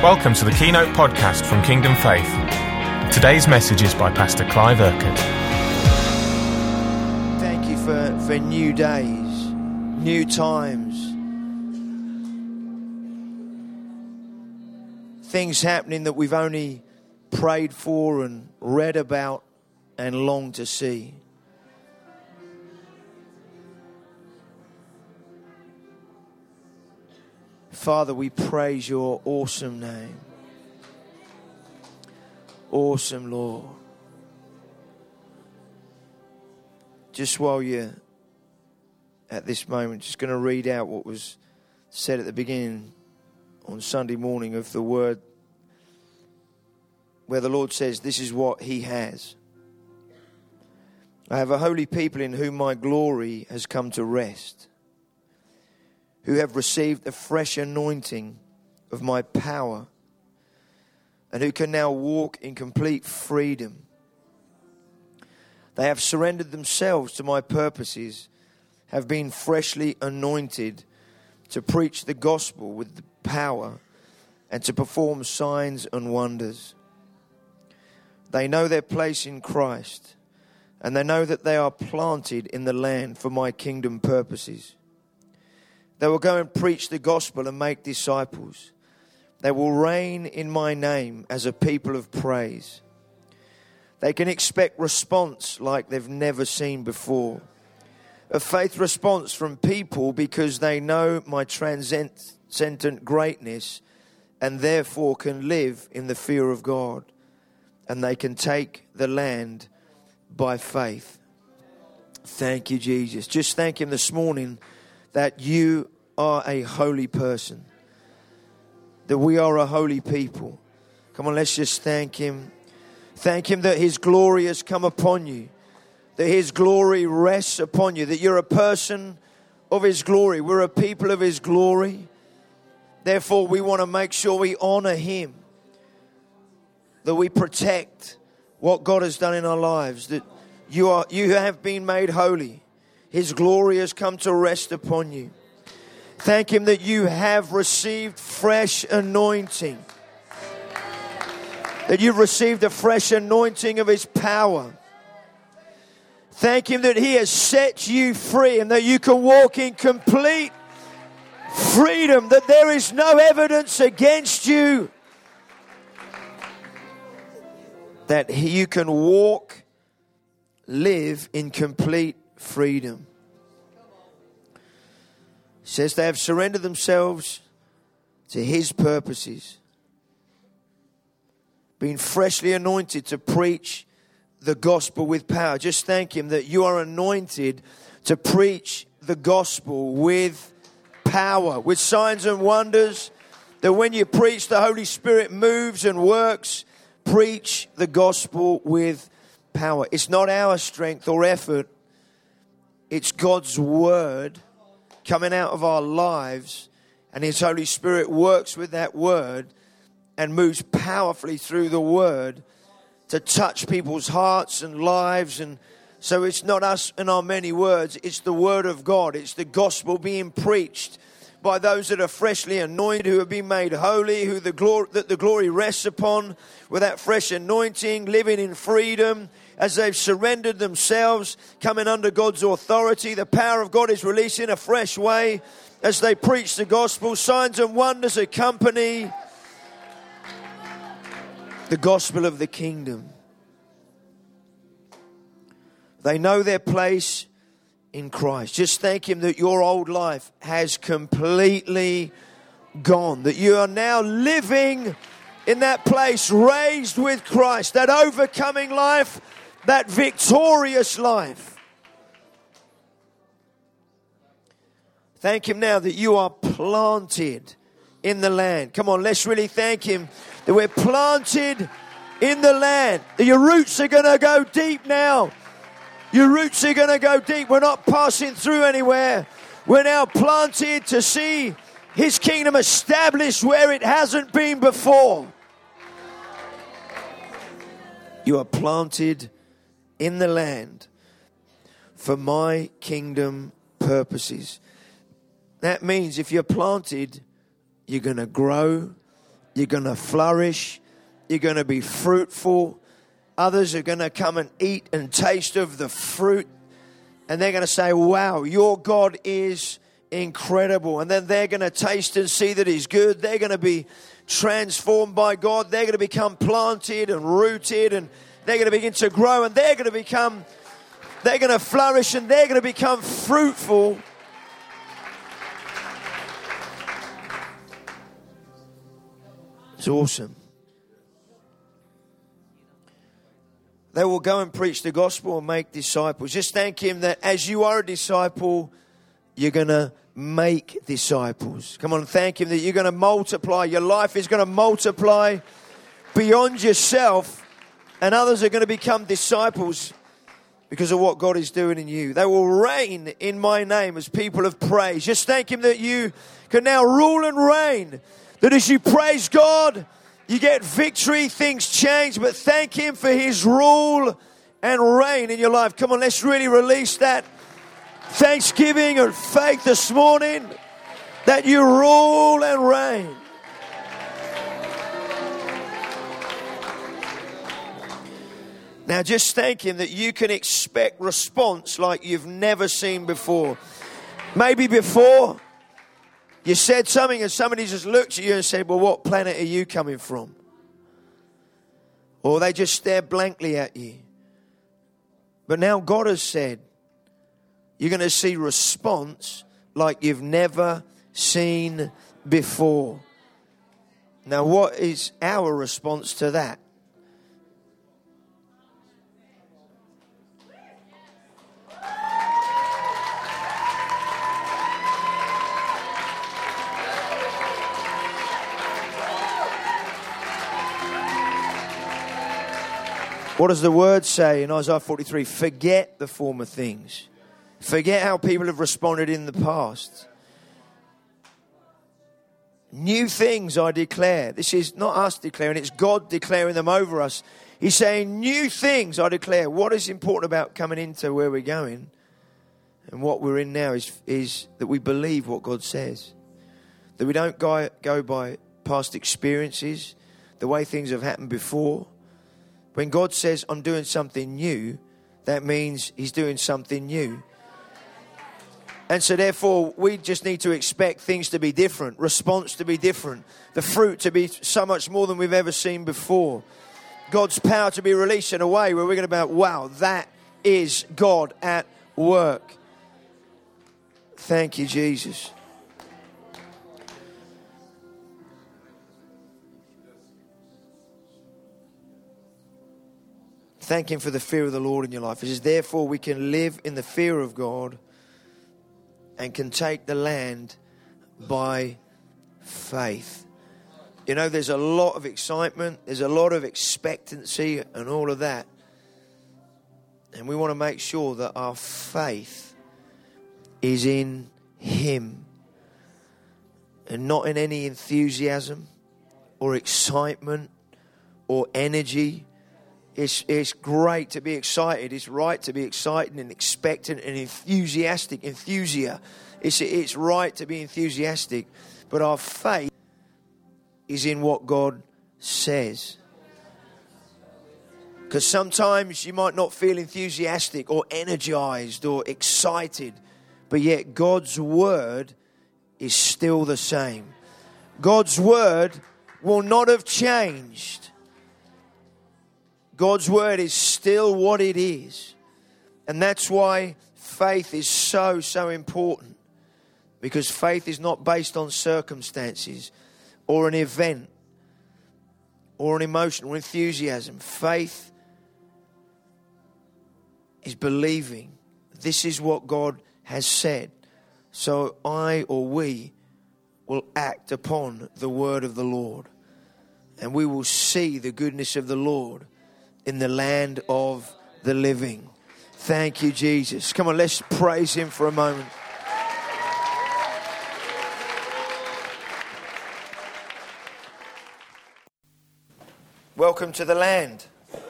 Welcome to the Keynote podcast from Kingdom Faith. Today's message is by Pastor Clive Urquhart. Thank you for new days, new times. Things happening that we've only prayed for and read about and longed to see. Father, we praise your awesome name. Awesome, Lord. Just while you're at this moment, just going to read out what was said at the beginning on Sunday morning of the word, where the Lord says, this is what he has. I have a holy people in whom my glory has come to rest, who have received a fresh anointing of my power, and who can now walk in complete freedom. They have surrendered themselves to my purposes, have been freshly anointed to preach the gospel with the power and to perform signs and wonders. They know their place in Christ, and they know that they are planted in the land for my kingdom purposes. They will go and preach the gospel and make disciples. They will reign in my name as a people of praise. They can expect response like they've never seen before. A faith response from people because they know my transcendent greatness and therefore can live in the fear of God. And they can take the land by faith. Thank you, Jesus. Just thank him this morning that you are a holy person, that we are a holy people. Come on, let's just thank him. Thank him that his glory has come upon you, that his glory rests upon you, that you're a person of his glory. We're a people of his glory. Therefore, we want to make sure we honor him, that we protect what God has done in our lives, that you have been made holy. His glory has come to rest upon you. Thank him that you have received fresh anointing, that you've received a fresh anointing of his power. Thank him that he has set you free and that you can walk in complete freedom, that there is no evidence against you, that you can walk, live in complete freedom. It says they have surrendered themselves to his purposes, being freshly anointed to preach the gospel with power. Just thank him that you are anointed to preach the gospel with power, with signs and wonders, that when you preach, the Holy Spirit moves and works. Preach the gospel with power. It's not our strength or effort. It's God's word coming out of our lives, and his Holy Spirit works with that word and moves powerfully through the word to touch people's hearts and lives. And so it's not us and our many words, it's the word of God. It's the gospel being preached by those that are freshly anointed, who have been made holy, who that the glory rests upon, with that fresh anointing, living in freedom, as they've surrendered themselves, coming under God's authority. The power of God is released in a fresh way as they preach the gospel. Signs and wonders accompany the gospel of the kingdom. They know their place in Christ. Just thank him that your old life has completely gone, that you are now living in that place, raised with Christ, that overcoming life, that victorious life. Thank him now that you are planted in the land. Come on, let's really thank him that we're planted in the land, that your roots are going to go deep now. Your roots are going to go deep. We're not passing through anywhere. We're now planted to see his kingdom established where it hasn't been before. You are planted in the land for my kingdom purposes. That means if you're planted, you're going to grow You're going to flourish. You're going to be fruitful. Others are going to come and eat and taste of the fruit. And they're going to say, wow, your God is incredible. And then they're going to taste and see that He's good. They're going to be transformed by God. They're going to become planted and rooted. And they're going to begin to grow. And they're going to flourish. And they're going to become fruitful. It's awesome. They will go and preach the gospel and make disciples. Just thank Him that as you are a disciple, you're going to make disciples. Come on, thank Him that you're going to multiply. Your life is going to multiply beyond yourself, and others are going to become disciples because of what God is doing in you. They will reign in my name as people of praise. Just thank Him that you can now rule and reign. That as you praise God, you get victory, things change, but thank Him for His rule and reign in your life. Come on, let's really release that thanksgiving and faith this morning that you rule and reign. Now just thank Him that you can expect response like you've never seen before. Maybe before you said something and somebody just looked at you and said, well, what planet are you coming from? Or they just stared blankly at you. But now God has said, you're going to see response like you've never seen before. Now, what is our response to that? What does the word say in Isaiah 43? Forget the former things. Forget how people have responded in the past. New things I declare. This is not us declaring, it's God declaring them over us. He's saying, new things I declare. What is important about coming into where we're going and what we're in now is that we believe what God says. That we don't go by past experiences, the way things have happened before. When God says, I'm doing something new, that means He's doing something new. And so therefore, we just need to expect things to be different, response to be different, the fruit to be so much more than we've ever seen before. God's power to be released in a way where we're going to be, wow, that is God at work. Thank you, Jesus. Thank Him for the fear of the Lord in your life. It says, therefore, we can live in the fear of God and can take the land by faith. You know, there's a lot of excitement. There's a lot of expectancy and all of that. And we want to make sure that our faith is in Him and not in any enthusiasm or excitement or energy. It's great to be excited. It's right to be excited and expectant and enthusiastic. It's right to be enthusiastic. But our faith is in what God says. Because sometimes you might not feel enthusiastic or energized or excited. But yet God's word is still the same. God's word will not have changed. God's word is still what it is. And that's why faith is so, so important. Because faith is not based on circumstances or an event or an emotion or enthusiasm. Faith is believing this is what God has said. So I or we will act upon the word of the Lord. And we will see the goodness of the Lord in the land of the living. Thank you, Jesus. Come on, let's praise Him for a moment. Welcome to the land.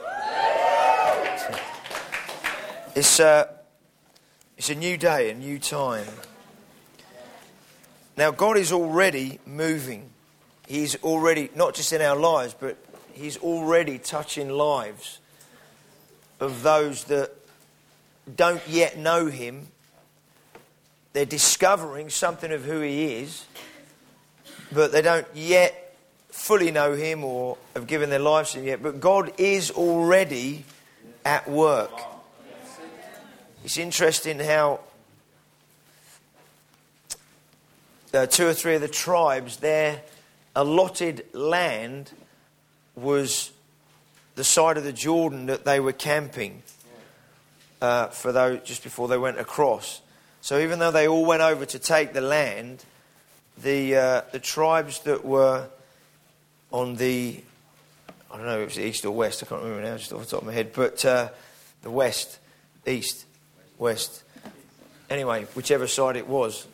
It's a new day, a new time. Now, God is already moving. He's already, not just in our lives, but He's already touching lives of those that don't yet know Him. They're discovering something of who He is, but they don't yet fully know Him or have given their lives to Him yet. But God is already at work. It's interesting how 2 or 3 of the tribes, their allotted land was the side of the Jordan that they were camping for those just before they went across. So even though they all went over to take the land, the tribes that were on the, I don't know if it was east or west, I can't remember now, just off the top of my head, but the west, east, west, anyway, whichever side it was,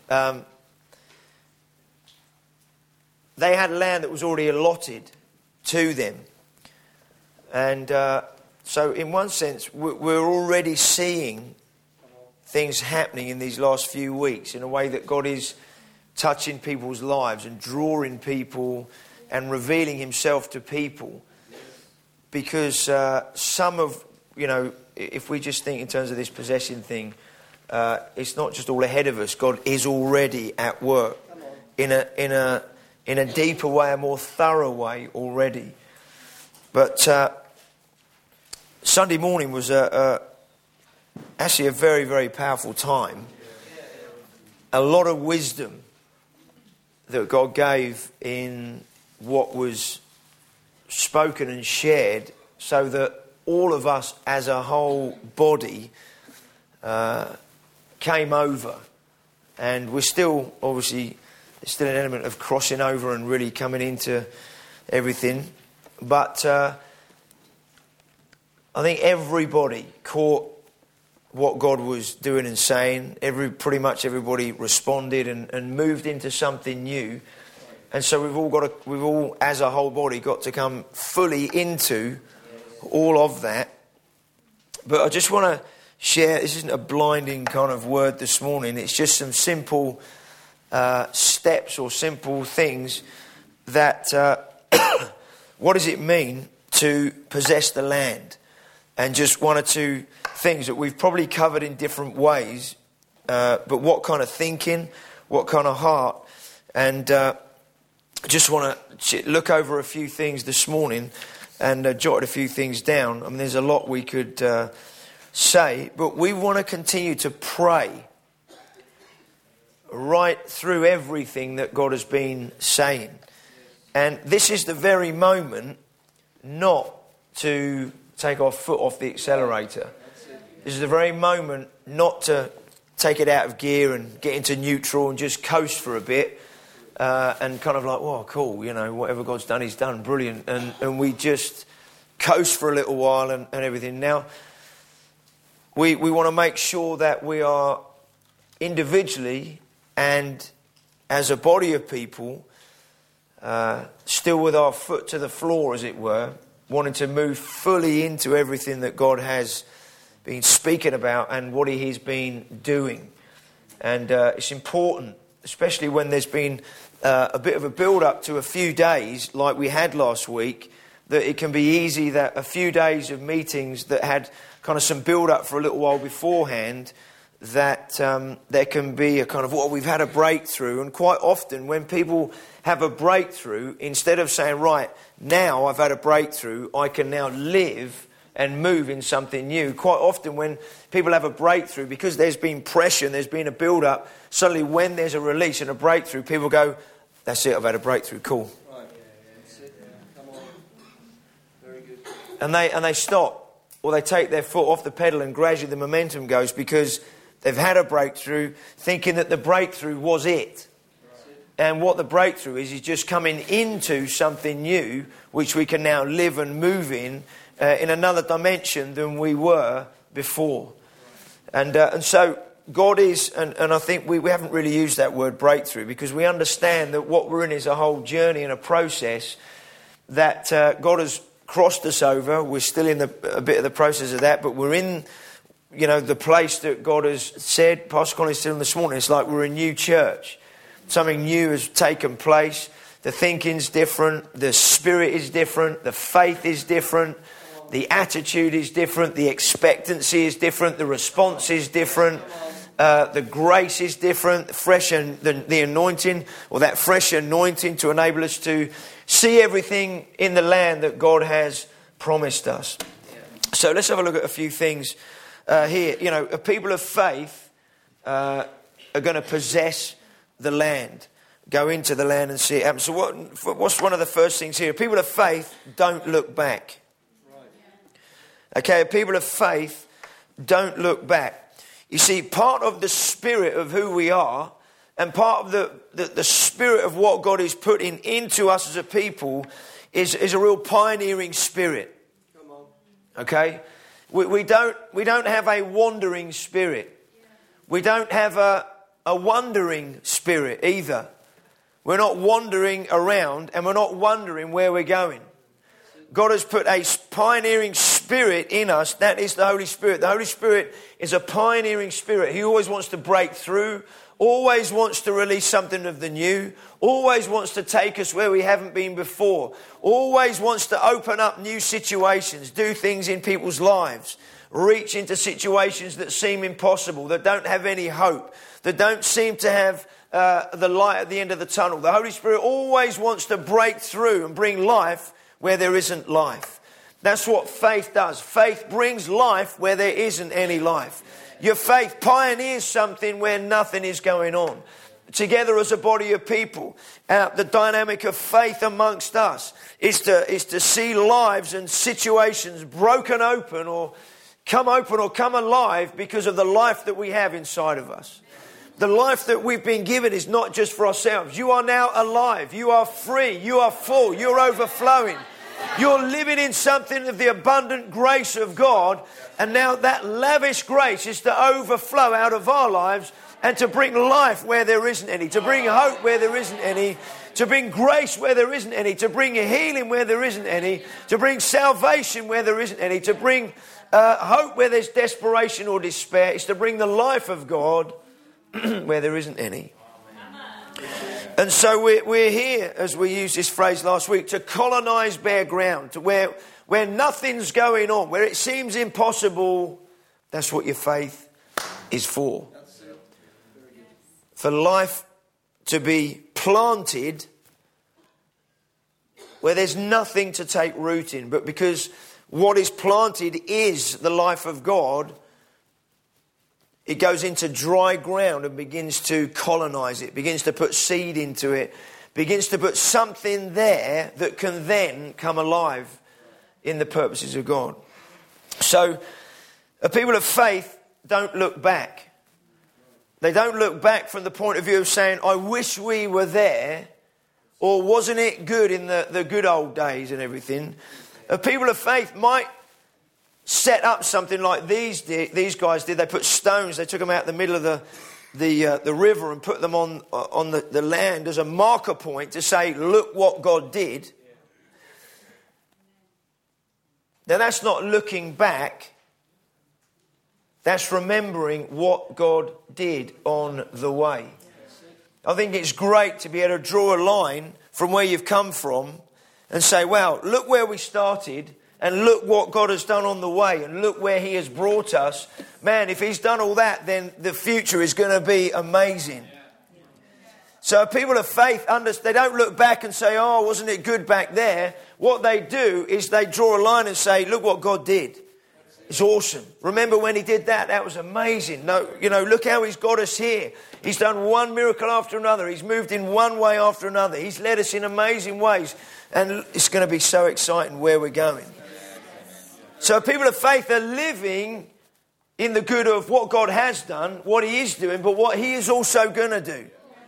they had land that was already allotted to them. And so in one sense, we're already seeing things happening in these last few weeks in a way that God is touching people's lives and drawing people and revealing Himself to people. Because some of, if we just think in terms of this possession thing, it's not just all ahead of us. God is already at work in a deeper way, a more thorough way already. But Sunday morning was actually a very, very powerful time. A lot of wisdom that God gave in what was spoken and shared, so that all of us as a whole body came over. And we're still, obviously, there's still an element of crossing over and really coming into everything. But I think everybody caught what God was doing and saying. Pretty much everybody responded and moved into something new. And so we've all, as a whole body, got to come fully into all of that. But I just want to share, this isn't a blinding kind of word this morning. It's just some simple steps or simple things that, what does it mean to possess the land? And just one or two things that we've probably covered in different ways, but what kind of thinking, what kind of heart, and just want to look over a few things this morning and jotted a few things down. I mean, there's a lot we could say, but we want to continue to pray right through everything that God has been saying. And this is the very moment not to take our foot off the accelerator. This is the very moment not to take it out of gear and get into neutral and just coast for a bit and kind of like, oh, cool, whatever God's done, He's done, brilliant. And we just coast for a little while and everything. Now, we want to make sure that we are individually and as a body of people still with our foot to the floor, as it were, wanting to move fully into everything that God has been speaking about and what He has been doing. And it's important, especially when there's been a bit of a build-up to a few days like we had last week, that it can be easy that a few days of meetings that had kind of some build-up for a little while beforehand, that there can be a kind of, we've had a breakthrough. And quite often when people have a breakthrough, instead of saying, right, now I've had a breakthrough, I can now live and move in something new. Quite often when people have a breakthrough, because there's been pressure and there's been a build-up, suddenly when there's a release and a breakthrough, people go, that's it, I've had a breakthrough, cool. Right. That's it. Come on. Very good. And they stop, or they take their foot off the pedal, and gradually the momentum goes because they've had a breakthrough, thinking that the breakthrough was it. And what the breakthrough is just coming into something new, which we can now live and move in another dimension than we were before. And so God is, and I think we haven't really used that word breakthrough, because we understand that what we're in is a whole journey and a process that God has crossed us over. We're still in a bit of the process of that, but we're in, the place that God has said. Pastor Colin said this morning, it's like we're a new church. Something new has taken place. The thinking's different. The spirit is different. The faith is different. The attitude is different. The expectancy is different. The response is different. The grace is different. The anointing, or that fresh anointing to enable us to see everything in the land that God has promised us. So let's have a look at a few things here. You know, people of faith are going to possess the land, go into the land and see it happen. So what's one of the first things here? People of faith don't look back. Okay, people of faith don't look back. You see, part of the spirit of who we are, and part of the spirit of what God is putting into us as a people is a real pioneering spirit. Okay? We don't have a wandering spirit. We don't have a wandering spirit either. We're not wandering around, and we're not wondering where we're going. God has put a pioneering spirit in us. That is the Holy Spirit. The Holy Spirit is a pioneering spirit. He always wants to break through, always wants to release something of the new, always wants to take us where we haven't been before, always wants to open up new situations, do things in people's lives, reach into situations that seem impossible, that don't have any hope, that don't seem to have the light at the end of the tunnel. The Holy Spirit always wants to break through and bring life where there isn't life. That's what faith does. Faith brings life where there isn't any life. Your faith pioneers something where nothing is going on. Together as a body of people, the dynamic of faith amongst us is to see lives and situations broken open or come alive because of the life that we have inside of us. The life that we've been given is not just for ourselves. You are now alive. You are free. You are full. You're overflowing. You're living in something of the abundant grace of God. And now that lavish grace is to overflow out of our lives and to bring life where there isn't any, to bring hope where there isn't any, to bring grace where there isn't any, to bring healing where there isn't any, to bring salvation where there isn't any, to bring hope where there's desperation or despair. It's to bring the life of God where there isn't any. And so we're here, as we used this phrase last week, to colonize bare ground, to where nothing's going on, where it seems impossible. That's what your faith is for. For life to be planted where there's nothing to take root in, but because what is planted is the life of God, it goes into dry ground and begins to colonize it, begins to put seed into it, begins to put something there that can then come alive in the purposes of God. So, a people of faith don't look back. They don't look back from the point of view of saying, I wish we were there, or wasn't it good in the good old days and everything. A people of faith might set up something like these guys did. They put stones, they took them out the middle of the river and put them on the land as a marker point to say, look what God did. Now that's not looking back. That's remembering what God did on the way. I think it's great to be able to draw a line from where you've come from and say, well, look where we started. And look what God has done on the way. And look where he has brought us. Man, if he's done all that, then the future is going to be amazing. So people of faith, they don't look back and say, oh, wasn't it good back there? What they do is they draw a line and say, look what God did. It's awesome. Remember when he did that? That was amazing. No, look how he's got us here. He's done one miracle after another. He's moved in one way after another. He's led us in amazing ways. And it's going to be so exciting where we're going. So people of faith are living in the good of what God has done, what he is doing, but what he is also going to do.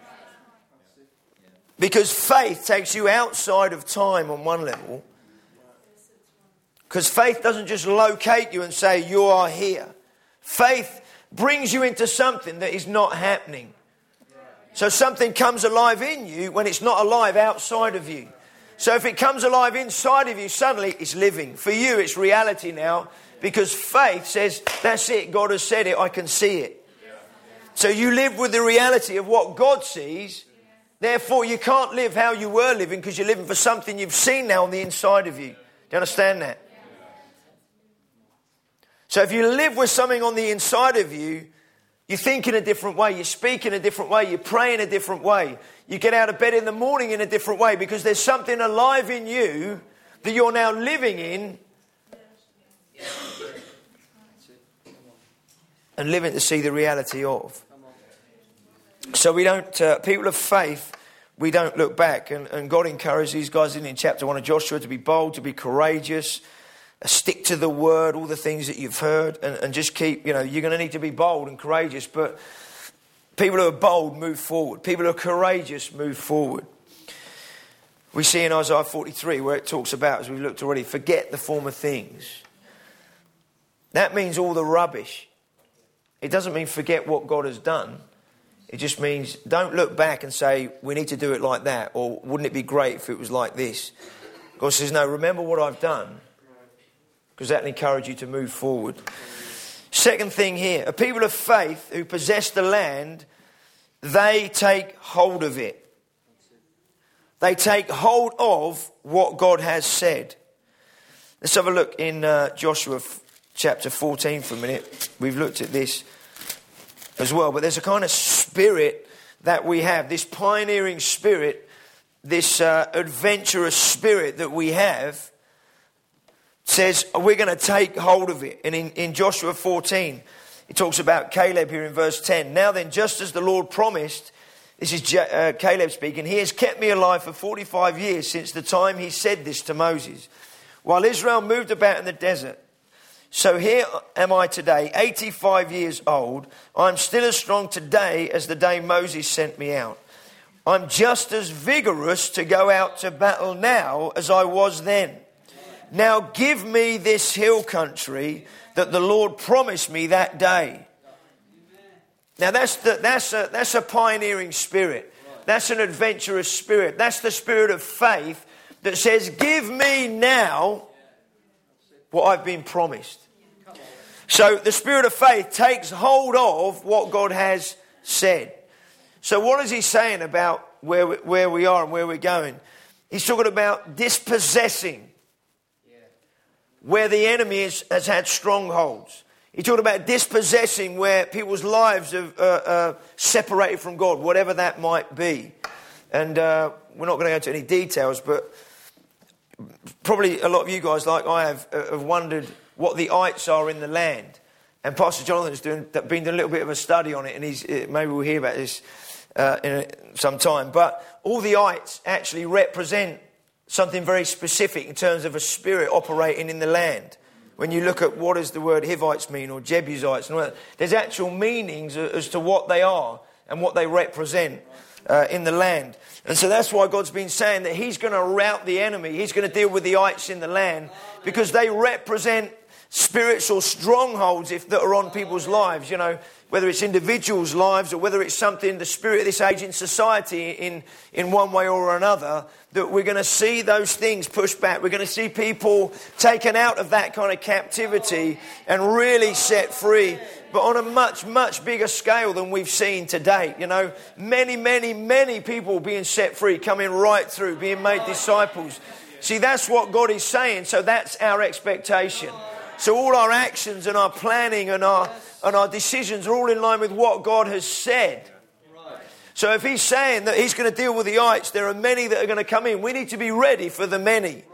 Because faith takes you outside of time on one level. Because faith doesn't just locate you and say, you are here. Faith brings you into something that is not happening. So something comes alive in you when it's not alive outside of you. So if it comes alive inside of you, suddenly it's living. For you, it's reality now, because faith says, that's it, God has said it, I can see it. So you live with the reality of what God sees, Therefore, you can't live how you were living because you're living for something you've seen now on the inside of you. Do you understand that? So if you live with something on the inside of you, you think in a different way, you speak in a different way, you pray in a different way. You get out of bed in the morning in a different way because there's something alive in you that you're now living in and living to see the reality of. So we don't, people of faith, we don't look back. And God encourages these guys in chapter 1 of Joshua to be bold, to be courageous, stick to the word, all the things that you've heard, and just keep, you're going to need to be bold and courageous. But people who are bold move forward. People who are courageous move forward. We see in Isaiah 43 where it talks about, as we looked already, forget the former things. That means all the rubbish. It doesn't mean forget what God has done. It just means don't look back and say, we need to do it like that, or wouldn't it be great if it was like this? God says, no, remember what I've done, because that will encourage you to move forward. Second thing here, a people of faith who possess the land, they take hold of it. They take hold of what God has said. Let's have a look in Joshua chapter 14 for a minute. We've looked at this as well, but there's a kind of spirit that we have, this pioneering spirit, this adventurous spirit that we have, says we're going to take hold of it. And in Joshua 14, it talks about Caleb here in verse 10. Now then, just as the Lord promised, this is Caleb speaking, he has kept me alive for 45 years since the time he said this to Moses, while Israel moved about in the desert. So here am I today, 85 years old. I'm still as strong today as the day Moses sent me out. I'm just as vigorous to go out to battle now as I was then. Now give me this hill country that the Lord promised me that day. Now that's a pioneering spirit. That's an adventurous spirit. That's the spirit of faith that says, give me now what I've been promised. So the spirit of faith takes hold of what God has said. So what is he saying about where we are and where we're going? He's talking about dispossessing where the enemy has had strongholds. He's talking about dispossessing where people's lives are separated from God, whatever that might be. And we're not going to go into any details, but probably a lot of you guys, like I have wondered what the ites are in the land. And Pastor Jonathan's been doing a little bit of a study on it, and maybe we'll hear about this in some time. But all the ites actually represent something very specific in terms of a spirit operating in the land. When you look at what does the word Hivites mean, or Jebusites, and all that, there's actual meanings as to what they are and what they represent in the land. And so that's why God's been saying that he's going to rout the enemy. He's going to deal with the ites in the land because they represent spiritual strongholds that are on people's lives, whether it's individuals' lives or whether it's something, the spirit of this age in society in one way or another, that we're going to see those things pushed back. We're going to see people taken out of that kind of captivity and really set free, but on a much, much bigger scale than we've seen to date. Many, many, many people being set free, coming right through, being made disciples. See, that's what God is saying, so that's our expectation. So all our actions and our planning and our decisions are all in line with what God has said. So if he's saying that he's going to deal with the ites, there are many that are going to come in. We need to be ready for the many.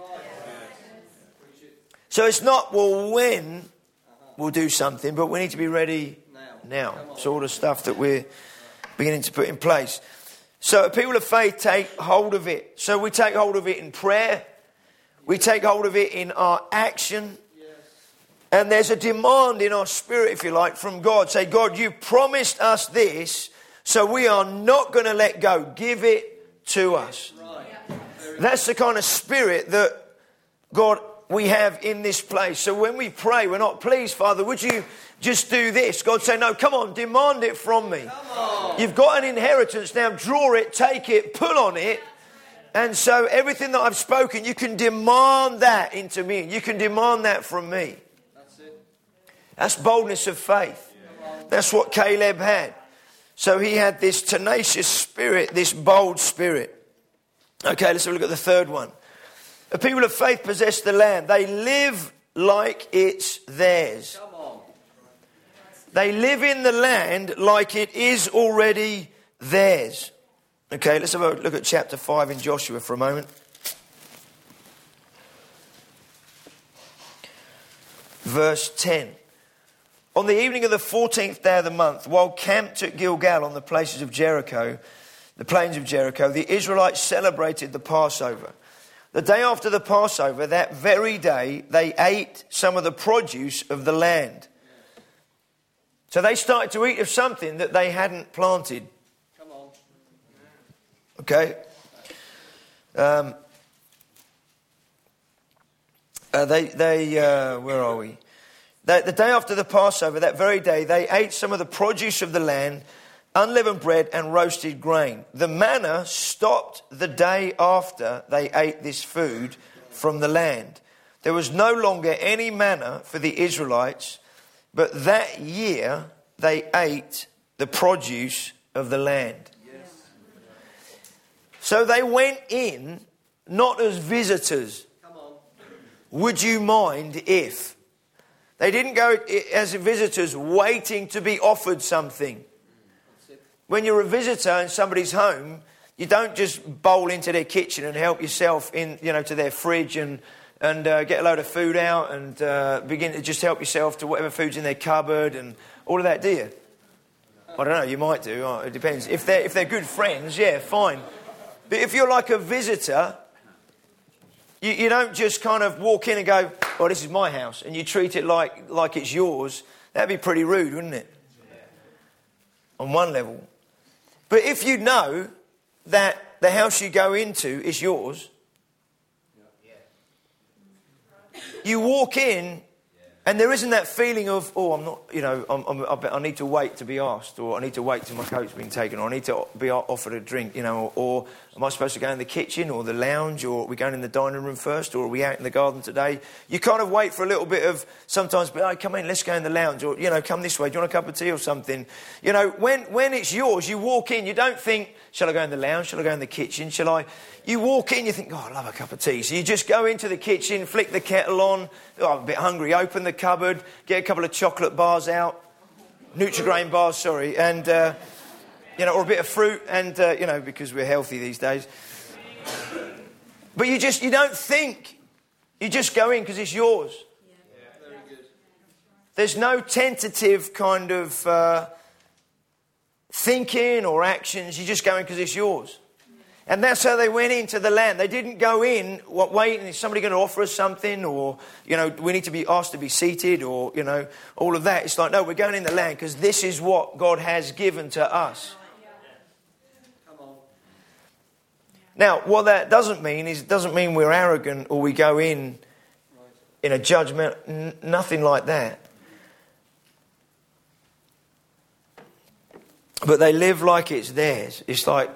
So it's not, when we'll do something, but we need to be ready now. It's all the stuff that we're beginning to put in place. So people of faith take hold of it. So we take hold of it in prayer. We take hold of it in our action. And there's a demand in our spirit, if you like, from God. Say, God, you promised us this, so we are not going to let go. Give it to us. That's the kind of spirit that God, we have in this place. So when we pray, we're not, please, Father, would you just do this? God say, no, come on, demand it from me. You've got an inheritance. Now draw it, take it, pull on it. And so everything that I've spoken, you can demand that into me. You can demand that from me. That's boldness of faith. That's what Caleb had. So he had this tenacious spirit, this bold spirit. Okay, let's have a look at the third one. The people of faith possess the land. They live like it's theirs. Come on. They live in the land like it is already theirs. Okay, let's have a look at chapter 5 in Joshua for a moment. Verse 10. On the evening of the 14th day of the month, while camped at Gilgal on the places of Jericho, the plains of Jericho, the Israelites celebrated the Passover. The day after the Passover, that very day, they ate some of the produce of the land. So they started to eat of something that they hadn't planted. Come on. Okay? Where are we? The day after the Passover, that very day, they ate some of the produce of the land, unleavened bread and roasted grain. The manna stopped the day after they ate this food from the land. There was no longer any manna for the Israelites, but that year they ate the produce of the land. Yes. So they went in not as visitors. Come on. Would you mind if? They didn't go as visitors waiting to be offered something. When you're a visitor in somebody's home, you don't just bowl into their kitchen and help yourself in, to their fridge and get a load of food out and begin to just help yourself to whatever food's in their cupboard and all of that, do you? I don't know, you might do. It depends. If they're good friends, yeah, fine. But if you're like a visitor, you don't just kind of walk in and go, "Oh, this is my house," and you treat it like it's yours. That'd be pretty rude, wouldn't it? On one level. But if you know that the house you go into is yours, you walk in and there isn't that feeling of, "Oh, I'm not, I need to wait to be asked," or "I need to wait till my coat's been taken," or "I need to be offered a drink," or "Am I supposed to go in the kitchen or the lounge, or are we going in the dining room first, or are we out in the garden today?" You kind of wait for a little bit of sometimes, "Oh, come in, let's go in the lounge," or, "Come this way, do you want a cup of tea or something?" When it's yours, you walk in, you don't think, "Shall I go in the lounge? Shall I go in the kitchen? Shall I?" You walk in, you think, "Oh, I love a cup of tea." So you just go into the kitchen, flick the kettle on. "Oh, I'm a bit hungry." Open the cupboard, get a couple of chocolate bars out. Nutri-Grain bars, sorry. And, or a bit of fruit. And, because we're healthy these days. But you don't think. You just go in because it's yours. Yeah. Very good. There's no tentative kind of thinking or actions. You just go in because it's yours. And that's how they went into the land. They didn't go in waiting, is somebody going to offer us something, or, we need to be asked to be seated, or, all of that. It's like, no, we're going in the land because this is what God has given to us. Come on. Now, what that doesn't mean is, it doesn't mean we're arrogant or we go in a judgment, nothing like that. But they live like it's theirs. It's like,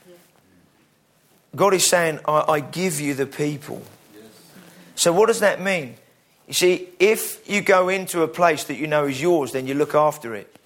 God is saying, I give you the people. Yes. So what does that mean? You see, if you go into a place that you know is yours, then you look after it.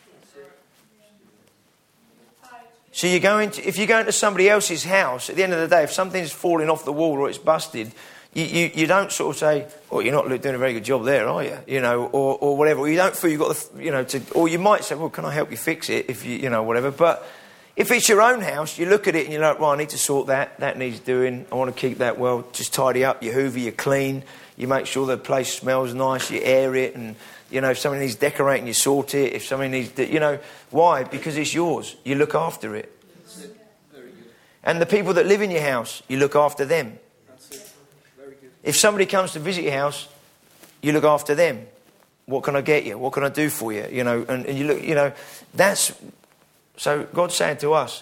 So if you go into somebody else's house, at the end of the day, if something's falling off the wall or it's busted, you don't sort of say, "Oh, you're not doing a very good job there, are you?" Or whatever. Or you don't feel you've got or you might say, "Well, can I help you fix it?" If whatever. But if it's your own house, you look at it and you're like, "Well, I need to sort that. That needs doing. I want to keep that well. Just tidy up. You hoover, you clean. You make sure the place smells nice. You air it. And, if somebody needs decorating, you sort it. If somebody needs... why? Because it's yours. You look after it. That's it. Very good. And the people that live in your house, you look after them. That's it. Very good. If somebody comes to visit your house, you look after them. What can I get you? What can I do for you? And you look, that's... So God's saying to us,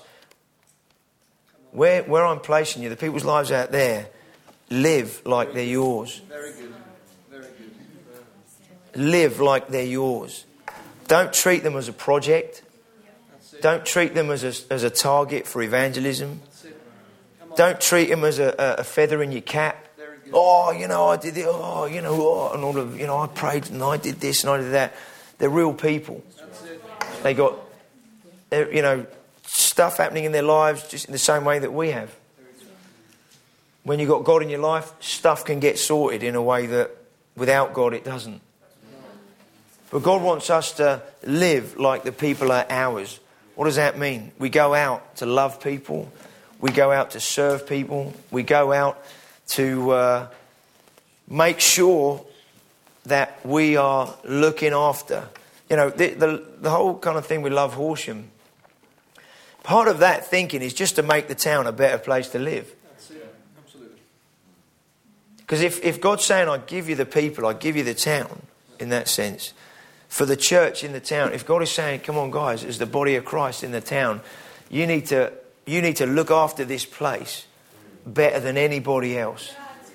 where I'm placing you, the people's lives out there, live like they're yours. Very good. Very good. Live like they're yours. Don't treat them as a project. Don't treat them as a target for evangelism. Don't treat them as a feather in your cap. "Oh, I did it. Oh, and all of, I prayed and I did this and I did that." They're real people. They got stuff happening in their lives just in the same way that we have. When you've got God in your life, stuff can get sorted in a way that without God it doesn't. But God wants us to live like the people are ours. What does that mean? We go out to love people. We go out to serve people. We go out to make sure that we are looking after. The whole kind of thing with Love Horsham, part of that thinking is just to make the town a better place to live. That's it. Absolutely. Because if God's saying, I give you the people, I give you the town, in that sense, for the church in the town, if God is saying, come on guys, as the body of Christ in the town, you need to look after this place better than anybody else.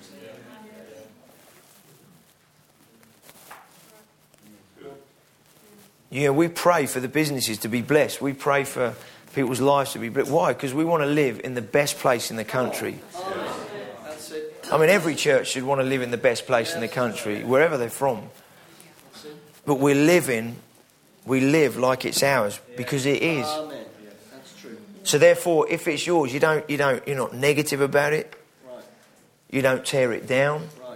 We pray for the businesses to be blessed. We pray for people's lives to be blessed. Why? Because we want to live in the best place in the country. That's it. I mean, every church should want to live in the best place in the country, wherever they're from. But we live like it's ours, because it is. Amen. That's true. So therefore, if it's yours, you're not negative about it. Right. You don't tear it down. Right.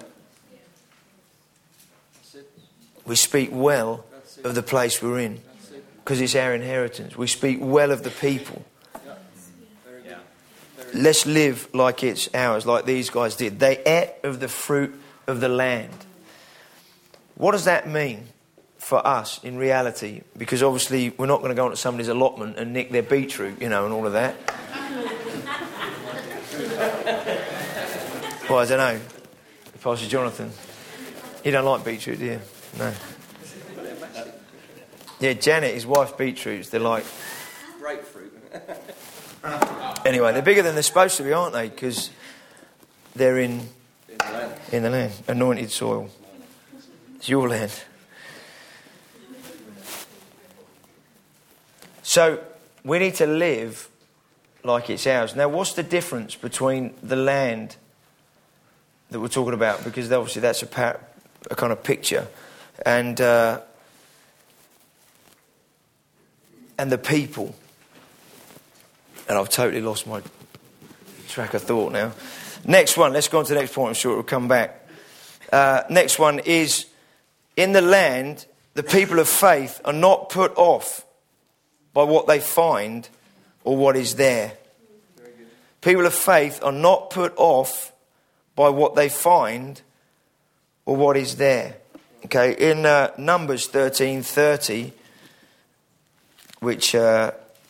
That's it. We speak well of the place we're in, because it's our inheritance. We speak well of the people. Yeah. Very good. Let's live like it's ours, like these guys did. They ate of the fruit of the land. What does that mean for us in reality? Because obviously we're not going to go into somebody's allotment and nick their beetroot, and all of that. Well, I don't know. Pastor Jonathan, you don't like beetroot, do you? No. Yeah, Janet, his wife, beetroots, they're like... Grapefruit. Anyway, they're bigger than they're supposed to be, aren't they? Because they're in the land. Anointed soil. It's your land. So, we need to live like it's ours. Now, what's the difference between the land that we're talking about? Because obviously that's a kind of picture. And the people. And I've totally lost my track of thought now. Next one, let's go on to the next point. I'm sure it will come back. Next one is, in the land, the people of faith are not put off by what they find or what is there. People of faith are not put off by what they find or what is there. Okay, in Numbers 13:30, which right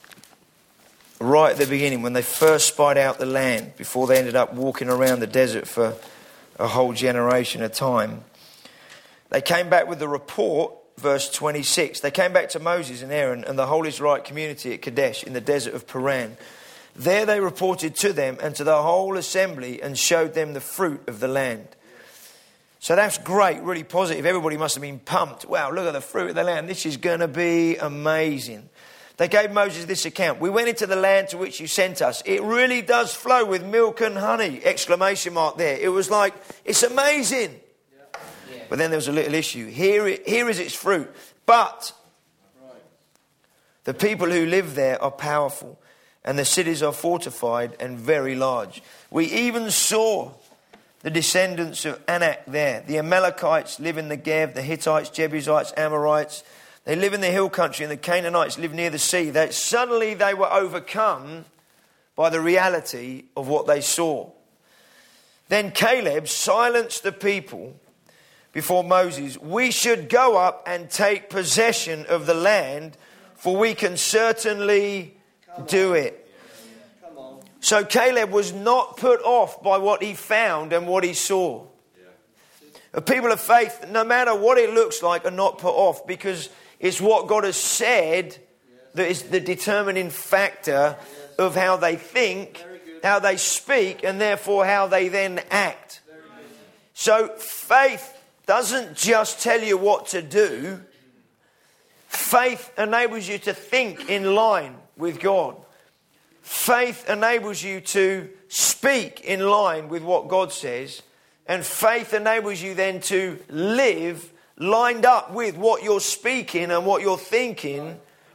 at the beginning, when they first spied out the land, before they ended up walking around the desert for a whole generation of time, they came back with the report, verse 26. They came back to Moses and Aaron and the whole Israelite community at Kadesh in the desert of Paran. There they reported to them and to the whole assembly and showed them the fruit of the land. So that's great, really positive. Everybody must have been pumped. Wow, look at the fruit of the land. This is going to be amazing. They gave Moses this account. We went into the land to which you sent us. It really does flow with milk and honey! Exclamation mark there. It was like, it's amazing. Yeah. But then there was a little issue. Here is its fruit. But the people who live there are powerful, and the cities are fortified and very large. We even saw the descendants of Anak there. The Amalekites live in the Negev, the Hittites, Jebusites, Amorites. They live in the hill country, and the Canaanites live near the sea. Suddenly they were overcome by the reality of what they saw. Then Caleb silenced the people before Moses. We should go up and take possession of the land, for we can certainly do it. So Caleb was not put off by what he found and what he saw. The people of faith, no matter what it looks like, are not put off, because it's what God has said that is the determining factor of how they think, how they speak, and therefore how they then act. So faith doesn't just tell you what to do. Faith enables you to think in line with God. Faith enables you to speak in line with what God says. And faith enables you then to live lined up with what you're speaking and what you're thinking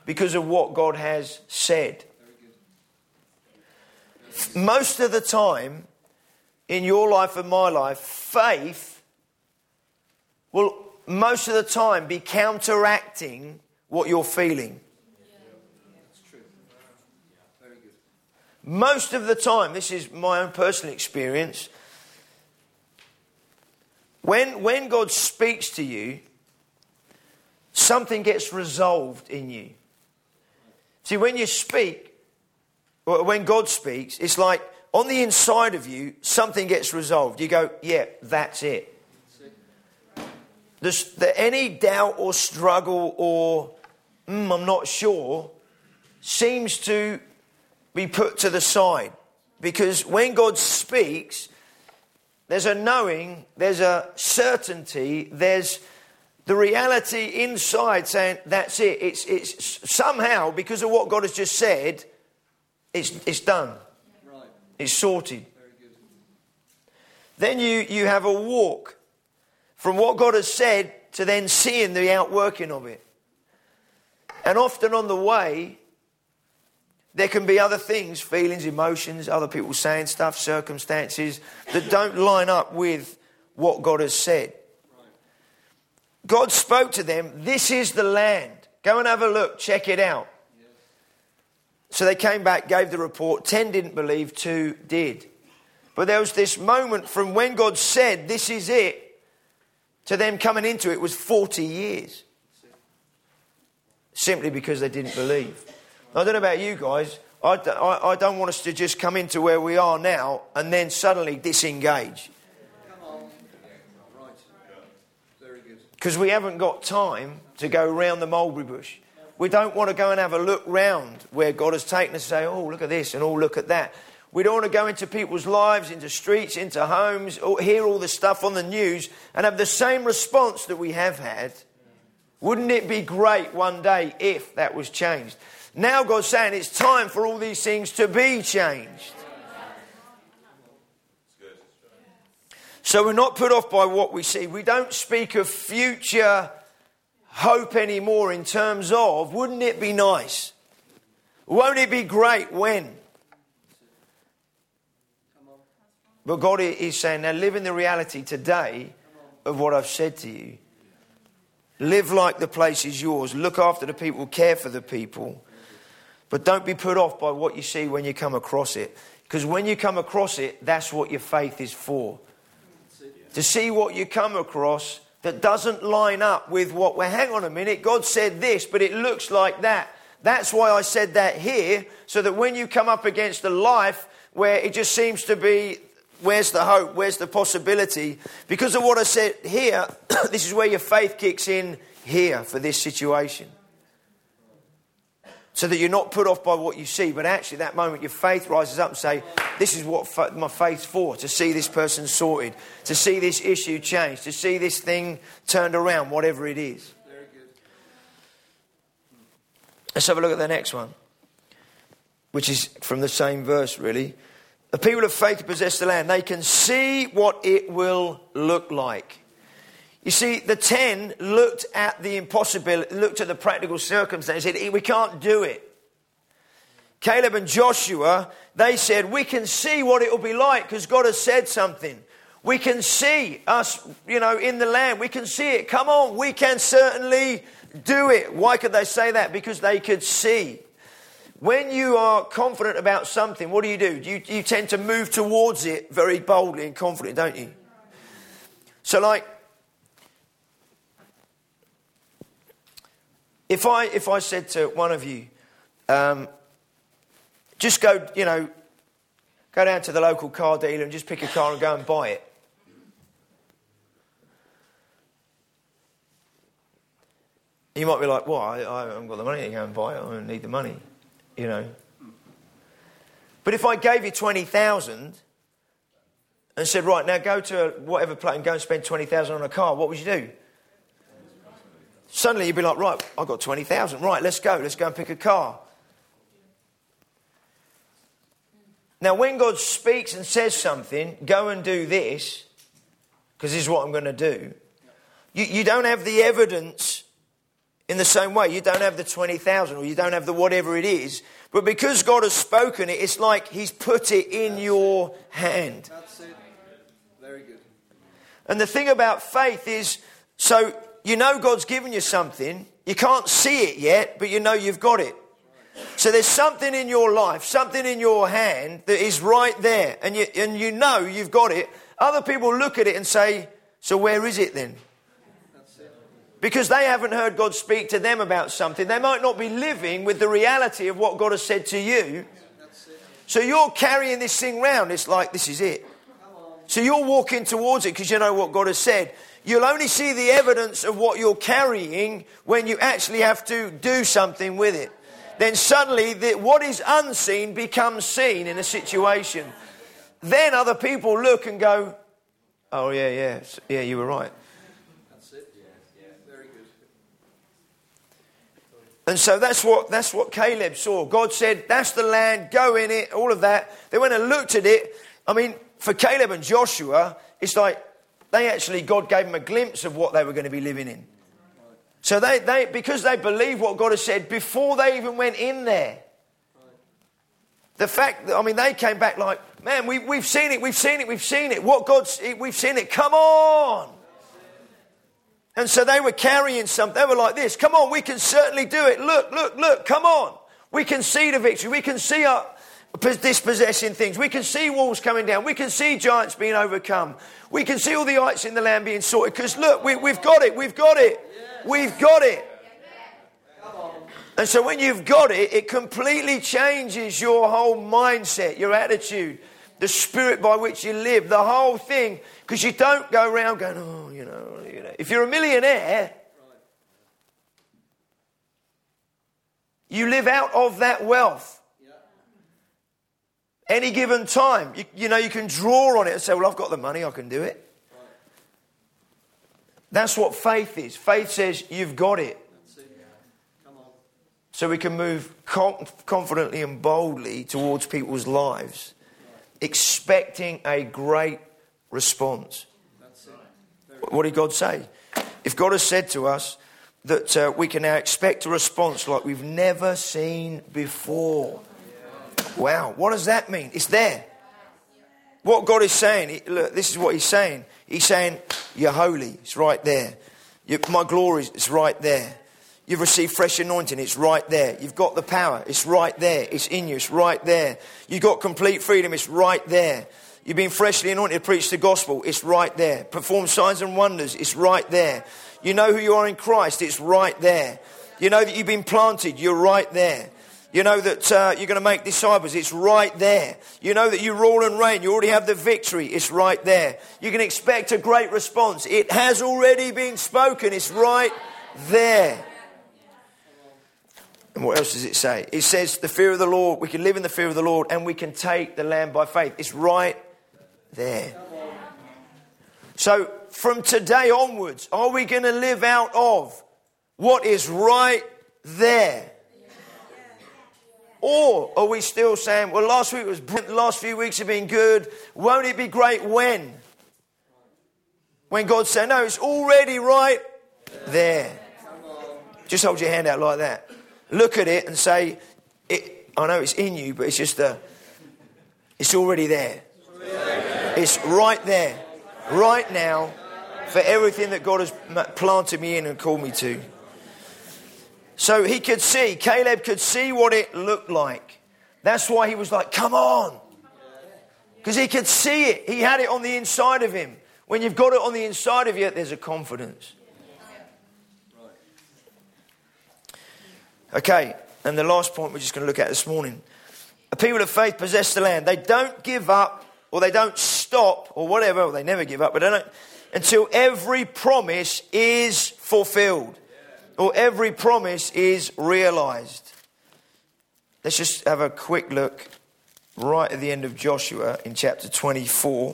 because of what God has said. Most of the time, in your life and my life, faith will most of the time be counteracting what you're feeling. Most of the time, this is my own personal experience, when God speaks to you, something gets resolved in you. See, when you speak, or when God speaks, it's like on the inside of you, something gets resolved. You go, yeah, that's it. Any doubt or struggle or I'm not sure seems to be put to the side. Because when God speaks, there's a knowing, there's a certainty, there's the reality inside saying, that's it. It's somehow, because of what God has just said, it's done. Right. It's sorted. Very good. Then you have a walk from what God has said to then seeing the outworking of it. And often on the way, there can be other things, feelings, emotions, other people saying stuff, circumstances that don't line up with what God has said. God spoke to them, this is the land. Go and have a look, check it out. Yes. So they came back, gave the report. 10 didn't believe, 2 did. But there was this moment from when God said, this is it, to them coming into it was 40 years. Simply because they didn't believe. I don't know about you guys. I don't want us to just come into where we are now and then suddenly disengage. Come on. Right. Very good. Because we haven't got time to go round the mulberry bush. We don't want to go and have a look round where God has taken us and say, oh, look at this and oh, look at that. We don't want to go into people's lives, into streets, into homes, or hear all the stuff on the news and have the same response that we have had. Wouldn't it be great one day if that was changed? Now God's saying it's time for all these things to be changed. So we're not put off by what we see. We don't speak of future hope anymore in terms of, wouldn't it be nice? Won't it be great when? But God is saying, now live in the reality today of what I've said to you. Live like the place is yours. Look after the people, care for the people. But don't be put off by what you see when you come across it. Because when you come across it, that's what your faith is for. To see what you come across that doesn't line up with what, well, hang on a minute, God said this, but it looks like that. That's why I said that here, so that when you come up against a life where it just seems to be, where's the hope, where's the possibility? Because of what I said here, this is where your faith kicks in here for this situation. So that you're not put off by what you see, but actually that moment your faith rises up and say, this is what my faith's for, to see this person sorted, to see this issue changed, to see this thing turned around, whatever it is. Very good. Let's have a look at the next one, which is from the same verse really. The people of faith possess the land. They can see what it will look like. You see, the 10 looked at the impossibility, looked at the practical circumstances, said, we can't do it. Caleb and Joshua, they said, we can see what it will be like because God has said something. We can see us, in the land. We can see it. Come on, we can certainly do it. Why could they say that? Because they could see. When you are confident about something, what do? You tend to move towards it very boldly and confident, don't you? So like, if I said to one of you, just go down to the local car dealer and just pick a car and go and buy it. You might be like, well, I haven't got the money to go and buy it. I don't need the money, But if I gave you 20,000 and said, right, now go to whatever place and go and spend 20,000 on a car, what would you do? Suddenly you'd be like, right, I've got 20,000. Right, let's go and pick a car. Now, when God speaks and says something, go and do this, because this is what I'm going to do, you don't have the evidence in the same way. You don't have the 20,000 or you don't have the whatever it is. But because God has spoken it, it's like he's put it in your hand. That's it. Very good. And the thing about faith is, so you know God's given you something. You can't see it yet, but you know you've got it. So there's something in your life, something in your hand that is right there. And you know you've got it. Other people look at it and say, so where is it then? Because they haven't heard God speak to them about something. They might not be living with the reality of what God has said to you. So you're carrying this thing round. It's like, this is it. So you're walking towards it because you know what God has said. You'll only see the evidence of what you're carrying when you actually have to do something with it. Then suddenly what is unseen becomes seen in a situation. Then other people look and go, oh yeah, you were right. That's it. Yeah. Very good. And so that's what Caleb saw. God said, that's the land, go in it, all of that. They went and looked at it. I mean, for Caleb and Joshua, it's like God gave them a glimpse of what they were going to be living in. So they because they believed what God has said before they even went in there. The fact that, they came back like, man, we've seen it. We've seen it. We've seen it. Come on. And so they were carrying something. They were like this. Come on, we can certainly do it. Look. Come on. We can see the victory. We can see our dispossessing things. We can see walls coming down. We can see giants being overcome. We can see all the ites in the land being sorted. Because look, we've got it. We've got it. And so when you've got it, it completely changes your whole mindset, your attitude, the spirit by which you live, the whole thing. Because you don't go around going, oh, you know. If you're a millionaire, you live out of that wealth. Any given time, you can draw on it and say, well, I've got the money, I can do it. That's what faith is. Faith says, you've got it. So we can move confidently and boldly towards people's lives, expecting a great response. What did God say? If God has said to us that we can now expect a response like we've never seen before. Wow, what does that mean? It's there. What God is saying, look, this is what he's saying. He's saying, you're holy. It's right there. My glory is right there. You've received fresh anointing. It's right there. You've got the power. It's right there. It's in you. It's right there. You've got complete freedom. It's right there. You've been freshly anointed to preach the gospel. It's right there. Perform signs and wonders. It's right there. You know who you are in Christ. It's right there. You know that you've been planted. You're right there. You know that you're going to make disciples. It's right there. You know that you rule and reign. You already have the victory. It's right there. You can expect a great response. It has already been spoken. It's right there. And what else does it say? It says the fear of the Lord. We can live in the fear of the Lord and we can take the land by faith. It's right there. So from today onwards, are we going to live out of what is right there? Or are we still saying, well, last week was brilliant, the last few weeks have been good. Won't it be great when? When God said, no, it's already right there. Just hold your hand out like that. Look at it and say, I know it's in you, but it's just it's already there. It's right there, right now, for everything that God has planted me in and called me to. So Caleb could see what it looked like. That's why he was like, come on. Because he could see it. He had it on the inside of him. When you've got it on the inside of you, there's a confidence. Okay, and the last point we're just going to look at this morning. The people of faith possess the land. They don't give up, or they don't stop, or whatever. Or they never give up, but they don't, until every promise is fulfilled. Or every promise is realized. Let's just have a quick look right at the end of Joshua in chapter 24.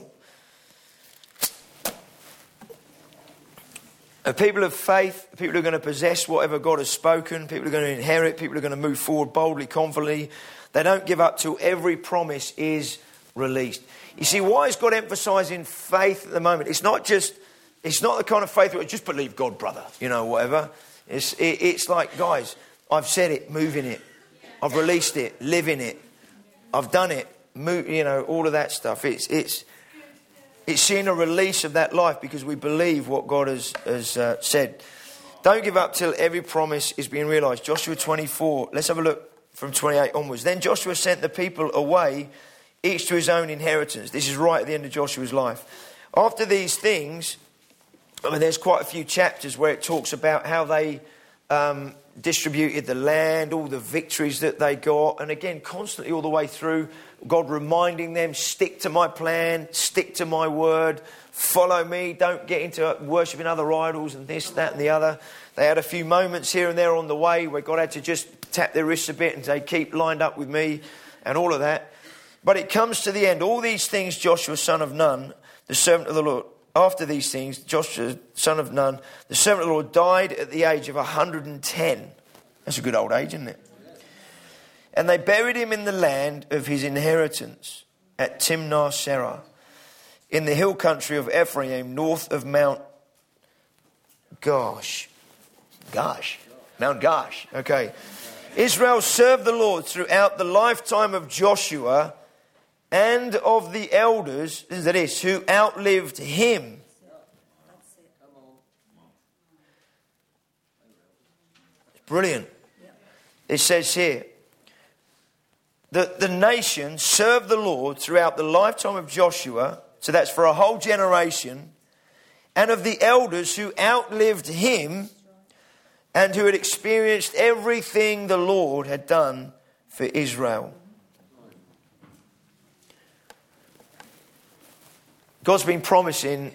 The people of faith, the people who are going to possess whatever God has spoken, people who are going to inherit, people who are going to move forward boldly, confidently. They don't give up till every promise is released. You see, why is God emphasizing faith at the moment? It's not the kind of faith where just believe God, brother, whatever. It's like, guys, I've said it, move in it. I've released it, live in it. I've done it, move, all of that stuff. It's seeing a release of that life because we believe what God has said. Don't give up till every promise is being realised. Joshua 24, let's have a look from 28 onwards. Then Joshua sent the people away, each to his own inheritance. This is right at the end of Joshua's life. After these things, there's quite a few chapters where it talks about how they distributed the land, all the victories that they got. And again, constantly all the way through, God reminding them, stick to my plan, stick to my word, follow me, don't get into worshipping other idols and this, that and the other. They had a few moments here and there on the way where God had to just tap their wrists a bit and say, keep lined up with me and all of that. But it comes to the end. All these things Joshua, son of Nun, the servant of the Lord, after these things, Joshua, son of Nun, the servant of the Lord, died at the age of 110. That's a good old age, isn't it? And they buried him in the land of his inheritance at Timnah Serah, in the hill country of Ephraim, north of Mount Gosh. Mount Gosh. Okay. Israel served the Lord throughout the lifetime of Joshua and of the elders, that is, who outlived him. Brilliant. It says here that the nation served the Lord throughout the lifetime of Joshua, so that's for a whole generation, and of the elders who outlived him and who had experienced everything the Lord had done for Israel. God's been promising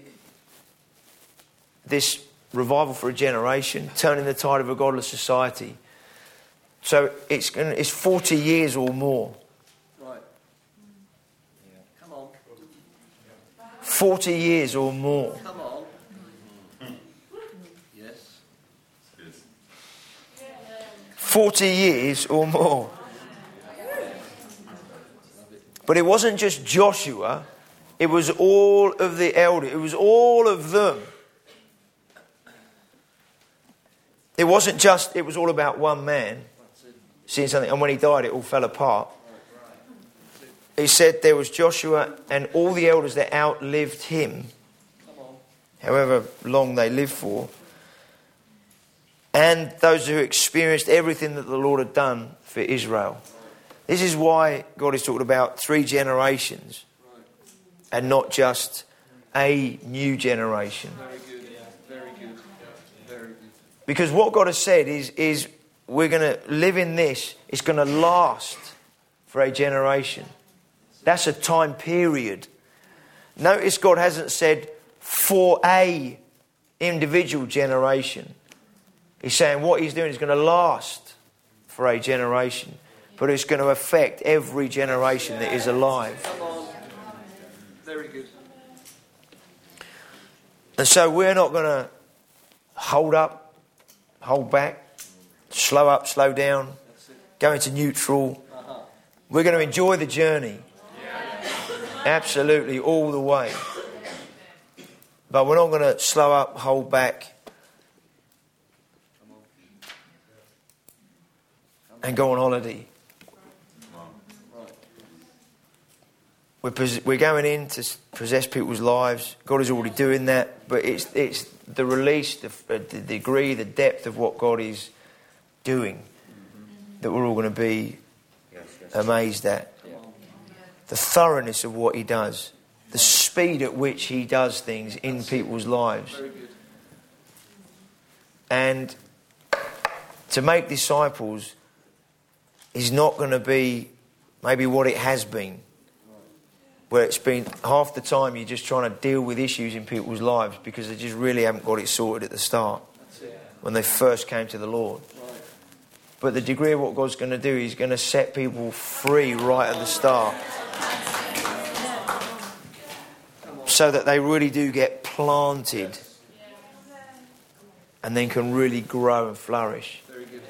this revival for a generation, turning the tide of a godless society. So it's 40 years or more. Right. Yeah. Come on. 40 years or more. Come on. Yes. 40 years or more. But it wasn't just Joshua. It was all of the elders. It was all of them. It wasn't just, it was all about one man seeing something. And when he died, it all fell apart. He said there was Joshua and all the elders that outlived him, however long they lived for, and those who experienced everything that the Lord had done for Israel. This is why God is talking about 3 generations and not just a new generation. Very good. Very good. Very good. Because what God has said is we're going to live in this. It's going to last for a generation. That's a time period. Notice God hasn't said for a individual generation. He's saying what he's doing is going to last for a generation. But it's going to affect every generation that is alive. Come on. Very good. And so we're not going to hold up, hold back, slow up, slow down, go into neutral. We're going to enjoy the journey. Absolutely, all the way. But we're not going to slow up, hold back, and go on holiday. We're going in to possess people's lives. God is already doing that. But it's the release, the degree, the depth of what God is doing that we're all going to be amazed at. The thoroughness of what he does. The speed at which he does things in people's lives. And to make disciples is not going to be maybe what it has been. Where it's been half the time you're just trying to deal with issues in people's lives because they just really haven't got it sorted at the start when they first came to the Lord. But the degree of what God's going to do, he's going to set people free right at the start so that they really do get planted and then can really grow and flourish.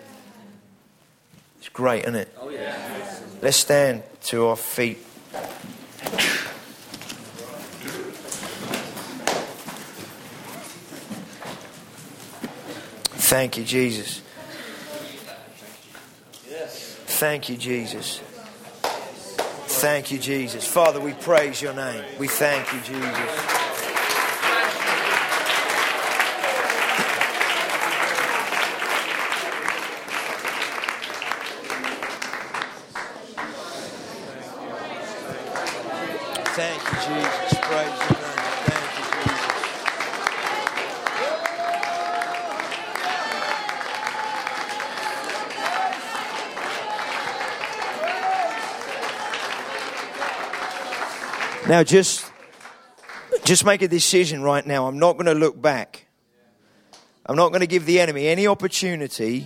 It's great, isn't it? Let's stand to our feet. Thank you, Jesus. Thank you, Jesus. Thank you, Jesus. Father, we praise your name. We thank you, Jesus. Thank you, Jesus. Praise your name. Thank you, Jesus. Now just make a decision right now. I'm not going to look back. I'm not going to give the enemy any opportunity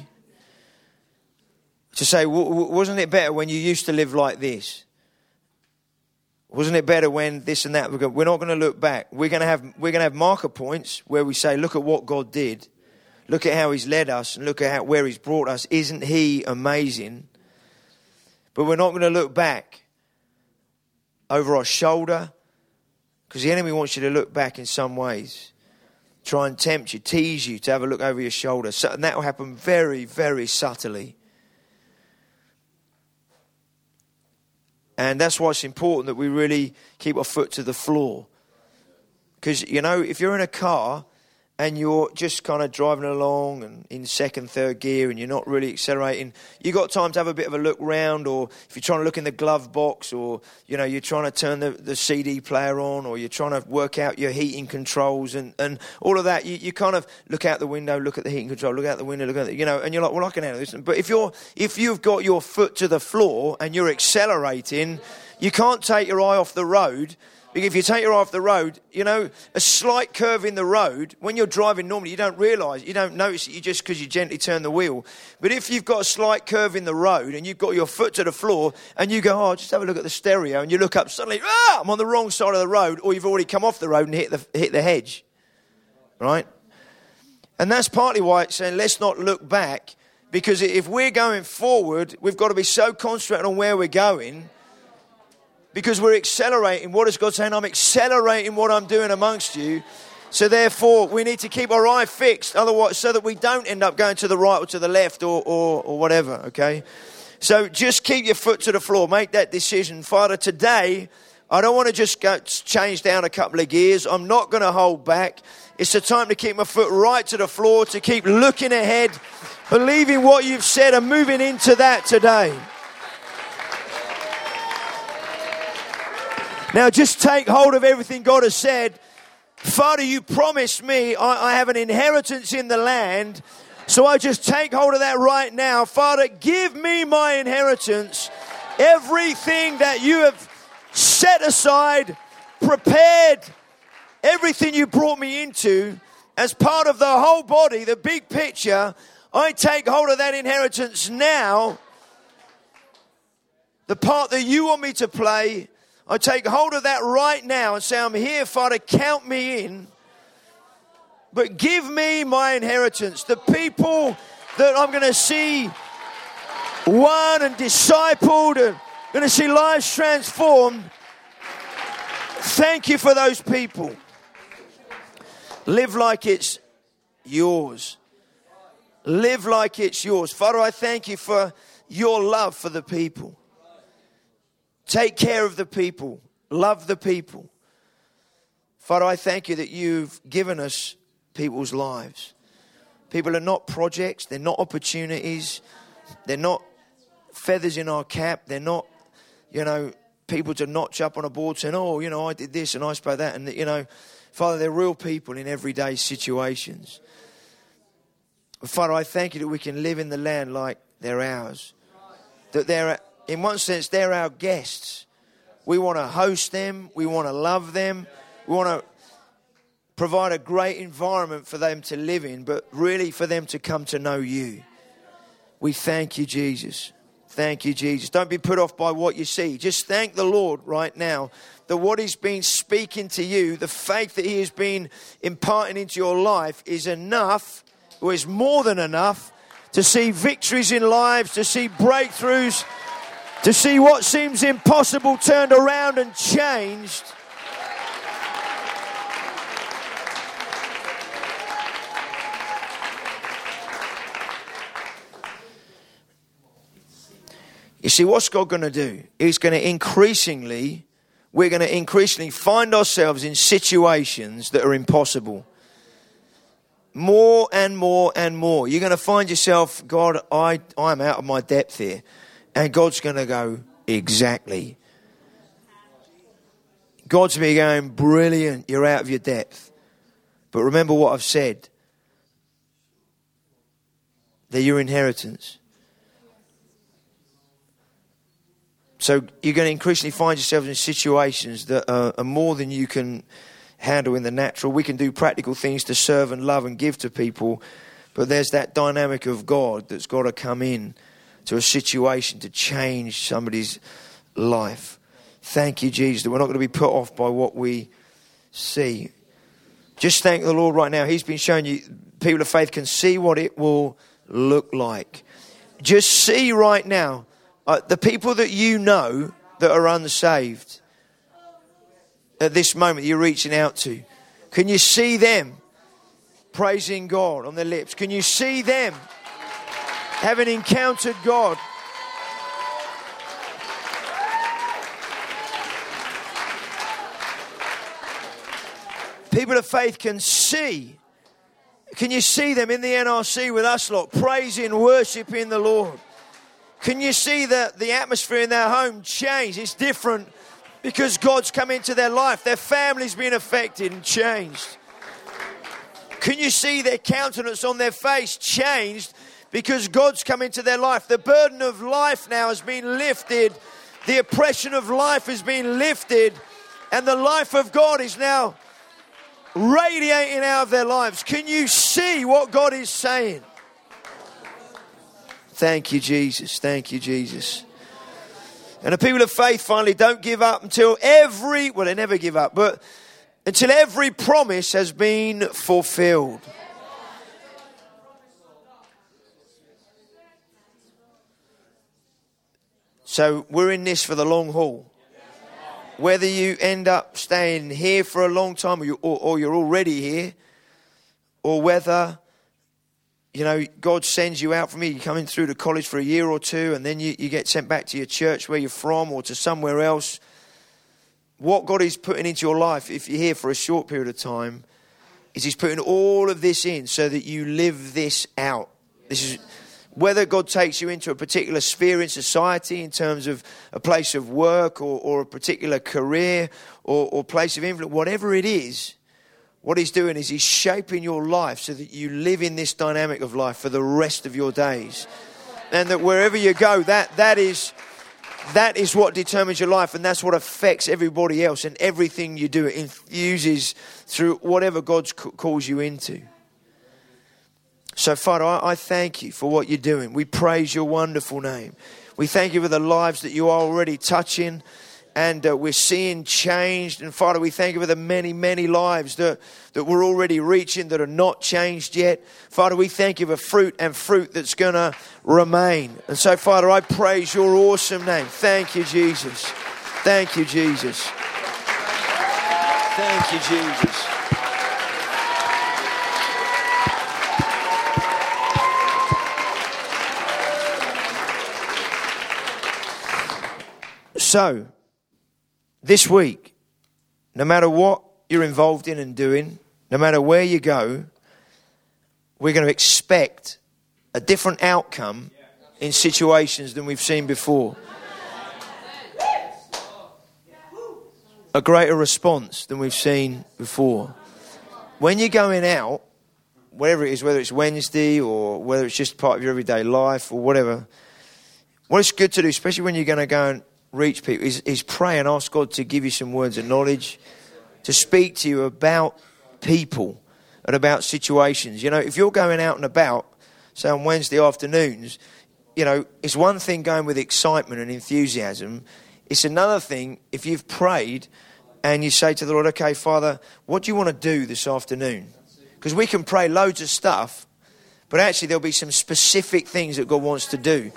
to say, wasn't it better when you used to live like this? Wasn't it better when this and that? We're not going to look back. We're going to have marker points where we say, look at what God did. Look at how he's led us and look at where he's brought us. Isn't he amazing? But we're not going to look back over our shoulder, because the enemy wants you to look back in some ways. Try and tempt you, tease you to have a look over your shoulder. And that will happen very, very subtly. And that's why it's important that we really keep our foot to the floor. Because, you know, if you're in a car and you're just kind of driving along and in second, third gear and you're not really accelerating, you got time to have a bit of a look round, or if you're trying to look in the glove box, or, you know, you're trying to turn the CD player on, or you're trying to work out your heating controls and all of that, you kind of look out the window, look at the heating control, look out the window, look at the, you know, and you're like, well, I can handle this. But if you've got your foot to the floor and you're accelerating, you can't take your eye off the road. If you take your eye off the road, you know, a slight curve in the road, when you're driving normally, you don't realise, you don't notice it just because you gently turn the wheel. But if you've got a slight curve in the road and you've got your foot to the floor and you go, just have a look at the stereo, and you look up, suddenly, I'm on the wrong side of the road, or you've already come off the road and hit the hedge. Right? And that's partly why it's saying let's not look back, because if we're going forward, we've got to be so concentrated on where we're going, because we're accelerating. What is God saying? I'm accelerating what I'm doing amongst you. So therefore, we need to keep our eye fixed, otherwise, so that we don't end up going to the right or to the left or whatever, okay? So just keep your foot to the floor. Make that decision. Father, today, I don't want to just change down a couple of gears. I'm not going to hold back. It's a time to keep my foot right to the floor, to keep looking ahead, believing what you've said and moving into that today. Now just take hold of everything God has said. Father, you promised me I have an inheritance in the land. So I just take hold of that right now. Father, give me my inheritance. Everything that you have set aside, prepared, everything you brought me into as part of the whole body, the big picture, I take hold of that inheritance now. The part that you want me to play, I take hold of that right now and say, I'm here, Father, count me in. But give me my inheritance. The people that I'm going to see won and discipled and going to see lives transformed. Thank you for those people. Live like it's yours. Live like it's yours. Father, I thank you for your love for the people. Take care of the people. Love the people. Father, I thank you that you've given us people's lives. People are not projects. They're not opportunities. They're not feathers in our cap. They're not, people to notch up on a board saying, I did this and I spoke that. And, Father, they're real people in everyday situations. Father, I thank you that we can live in the land like they're ours. That they're, in one sense, they're our guests. We want to host them. We want to love them. We want to provide a great environment for them to live in, but really for them to come to know you. We thank you, Jesus. Thank you, Jesus. Don't be put off by what you see. Just thank the Lord right now that what he's been speaking to you, the faith that he has been imparting into your life is enough, or is more than enough, to see victories in lives, to see breakthroughs, to see what seems impossible turned around and changed. You see, what's God going to do? He's going to we're going to increasingly find ourselves in situations that are impossible. More and more and more. You're going to find yourself, God, I'm out of my depth here. And God's going to go, exactly. God's going to be going, brilliant, you're out of your depth. But remember what I've said. They're your inheritance. So you're going to increasingly find yourself in situations that are more than you can handle in the natural. We can do practical things to serve and love and give to people, but there's that dynamic of God that's got to come in to a situation to change somebody's life. Thank you, Jesus, that we're not going to be put off by what we see. Just thank the Lord right now. He's been showing you, people of faith can see what it will look like. Just see right now, the people that you know that are unsaved at this moment you're reaching out to. Can you see them praising God on their lips? Can you see them having encountered God? People of faith can see. Can you see them in the NRC with us, Lord, praising, worshiping the Lord? Can you see the atmosphere in their home change? It's different because God's come into their life. Their family's been affected and changed. Can you see their countenance on their face changed because God's come into their life? The burden of life now has been lifted. The oppression of life has been lifted. And the life of God is now radiating out of their lives. Can you see what God is saying? Thank you, Jesus. Thank you, Jesus. And the people of faith finally don't give up until they never give up, but until every promise has been fulfilled. So we're in this for the long haul. Whether you end up staying here for a long time or you're already here, or whether, God sends you out from here, you're coming through to college for a year or two and then you get sent back to your church where you're from or to somewhere else. What God is putting into your life, if you're here for a short period of time, is He's putting all of this in so that you live this out. This is whether God takes you into a particular sphere in society in terms of a place of work or a particular career or place of influence, whatever it is, what He's doing is He's shaping your life so that you live in this dynamic of life for the rest of your days. And that wherever you go, that is what determines your life, and that's what affects everybody else, and everything you do, it infuses through whatever God calls you into. So, Father, I thank you for what you're doing. We praise your wonderful name. We thank you for the lives that you are already touching and we're seeing changed. And, Father, we thank you for the many, many lives that we're already reaching that are not changed yet. Father, we thank you for fruit that's going to remain. And so, Father, I praise your awesome name. Thank you, Jesus. Thank you, Jesus. Thank you, Jesus. So, this week, no matter what you're involved in and doing, no matter where you go, we're going to expect a different outcome in situations than we've seen before. A greater response than we've seen before. When you're going out, wherever it is, whether it's Wednesday or whether it's just part of your everyday life or whatever, what it's good to do, especially when you're going to go and reach people, is pray and ask God to give you some words of knowledge, to speak to you about people and about situations. If you're going out and about, say on Wednesday afternoons, it's one thing going with excitement and enthusiasm. It's another thing if you've prayed and you say to the Lord, okay, Father, what do you want to do this afternoon? Because we can pray loads of stuff, but actually there'll be some specific things that God wants to do.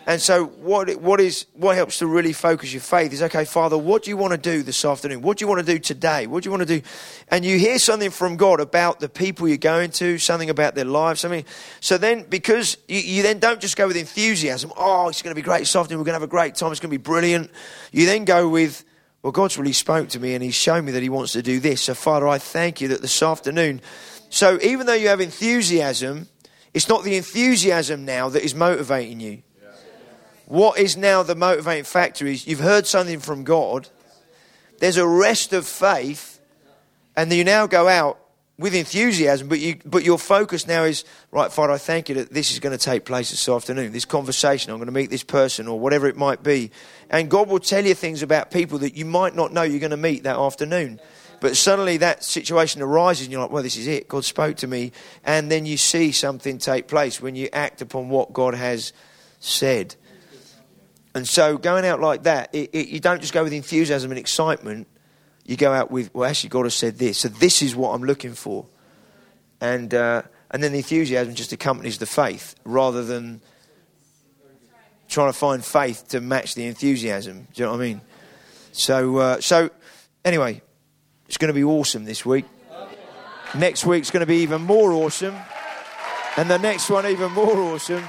And so what helps to really focus your faith is, okay, Father, what do you want to do this afternoon? What do you want to do today? What do you want to do? And you hear something from God about the people you're going to, something about their lives, something. So then, because you then don't just go with enthusiasm, oh, it's going to be great this afternoon, we're going to have a great time, it's going to be brilliant. You then go with, well, God's really spoke to me and he's shown me that he wants to do this. So, Father, I thank you that this afternoon. So even though you have enthusiasm, it's not the enthusiasm now that is motivating you. What is now the motivating factor is you've heard something from God. There's a rest of faith, and you now go out with enthusiasm, but your focus now is, right, Father, I thank you that this is going to take place this afternoon. This conversation, I'm going to meet this person or whatever it might be. And God will tell you things about people that you might not know you're going to meet that afternoon. But suddenly that situation arises and you're like, well, this is it. God spoke to me. And then you see something take place when you act upon what God has said. And so going out like that, you don't just go with enthusiasm and excitement. You go out with, well, actually, God has said this. So this is what I'm looking for. And then the enthusiasm just accompanies the faith rather than trying to find faith to match the enthusiasm. Do you know what I mean? So anyway, it's going to be awesome this week. Next week's going to be even more awesome. And the next one even more awesome.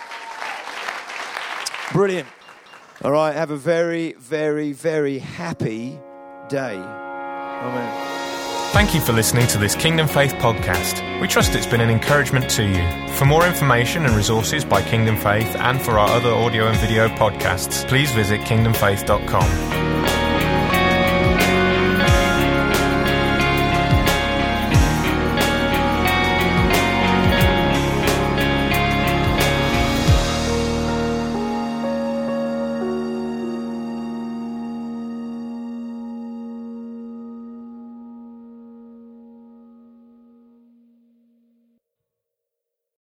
Brilliant. All right, have a very, very, very happy day. Amen. Thank you for listening to this Kingdom Faith podcast. We trust it's been an encouragement to you. For more information and resources by Kingdom Faith and for our other audio and video podcasts, please visit kingdomfaith.com.